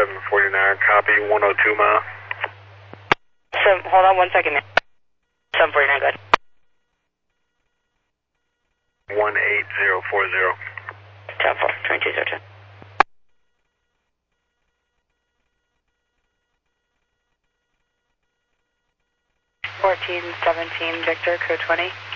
749, copy, 102 mile. Hold on 1 second. 749, good. 18040. 10-4, 2202. Victor, code 20.